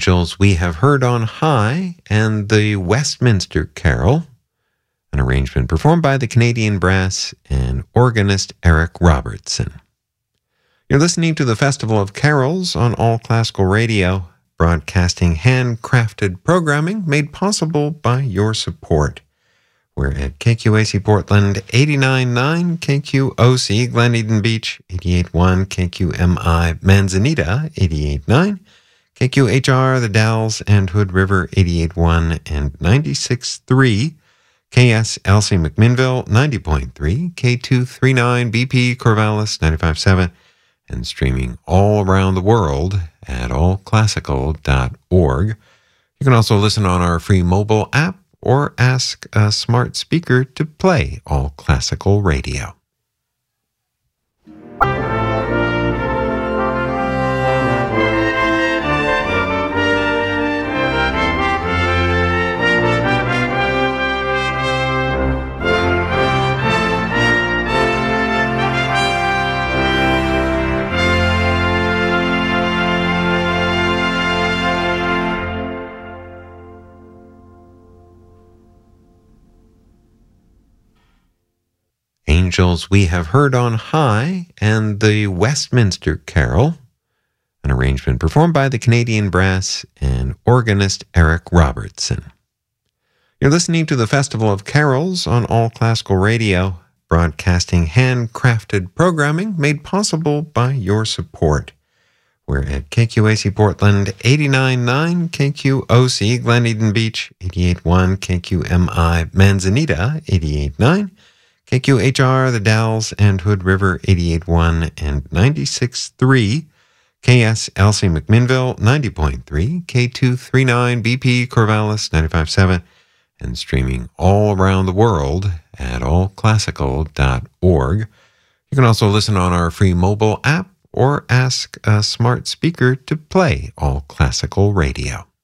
Angels We Have Heard on High and the Westminster Carol, an arrangement performed by the Canadian Brass and organist Eric Robertson. You're listening to the Festival of Carols on All Classical Radio, broadcasting handcrafted programming made possible by your support. We're at KQAC Portland 89.9, KQOC Glen Eden Beach 88.1, KQMI Manzanita 88.9, KQHR The Dalles and Hood River 88.1 and 96.3, KSLC McMinnville 90.3, K239 BP Corvallis 95.7, and streaming all around the world at allclassical.org. You can also listen on our free mobile app or ask a smart speaker to play All Classical Radio. Angels We Have Heard on High and the Westminster Carol, an arrangement performed by the Canadian Brass and organist Eric Robertson. You're listening to the Festival of Carols on All Classical Radio, broadcasting handcrafted programming made possible by your support. We're at KQAC Portland 89.9, KQOC Glen Eden Beach 88.1, KQMI Manzanita 88.9, KQHR The Dalles and Hood River 88.1 and 96.3, KSLC McMinnville 90.3, K239 BP Corvallis 95.7, and streaming all around the world at allclassical.org. You can also listen on our free mobile app or ask a smart speaker to play All Classical Radio.